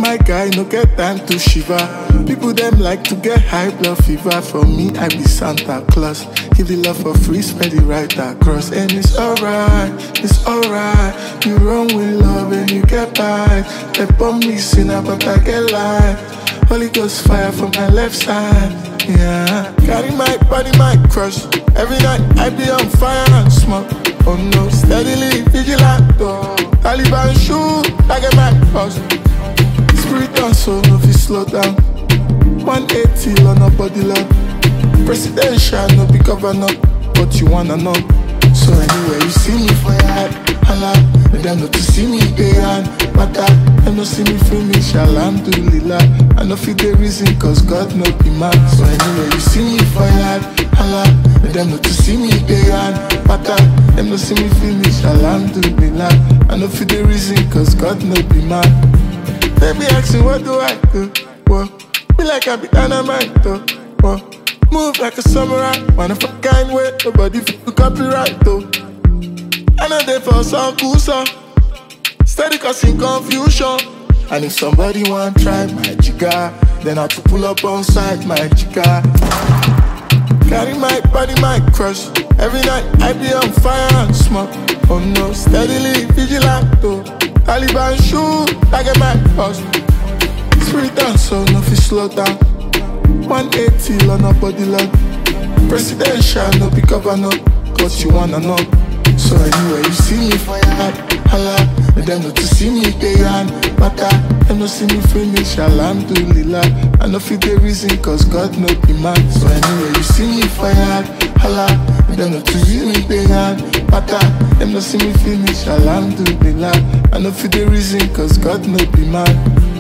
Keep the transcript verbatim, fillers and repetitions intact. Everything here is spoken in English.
my guy, no get time to shiver. People them like to get high blood fever. For me, I be Santa Claus. Give the love for free, spread it right across. And it's alright, it's alright. You run with love and you get by. They bomb me sinner, but I get life. Holy Ghost fire from my left side. Yeah, carry my body, my crush. Every night I be on fire and smoke. Oh no, steadily vigilant though. Taliban shoot, I get my cross. Spirit and soul, no fi slow down. one eighty on a body love. Presidential, no be governor, but you wanna know. So anyway, you see me for your head, holla. And them not to see me, they and matter. Them no see me finish, alhamdulillah. I know fi the reason, cause God no be mad. So anyway, you see me for your head, holla. And them not to see me, they and matter. Them no see me finish, alhamdulillah. I know fi the reason, cause God no be mad. They be asking, what do I do? Whoa. Be like I be dynamite, though. Whoa. Move like a samurai. One of a kind way, nobody feel copyright, though. I know they for some cool song. Steady causing confusion. And if somebody want try my chica, then I have to pull up on side my chica. Carry my body, my crush. Every night I be on fire and smoke. Oh no, steadily vigilant, though. Taliban shoot, I get my cross. Spirit and soul, no fi slow down. one eighty on a body love. Presidential, no be governor, cause you wanna know. So anyway, you see me for your head, holla. And them not to see me, they and matter. Them no see me finish, alhamdulillah. I know fi the reason, cause God no be mad. So anyway, you see me for your head, holla. And them not to see me, they and matter. Them no see me finish, alhamdulillah. I know fi the reason, cause God no be mad.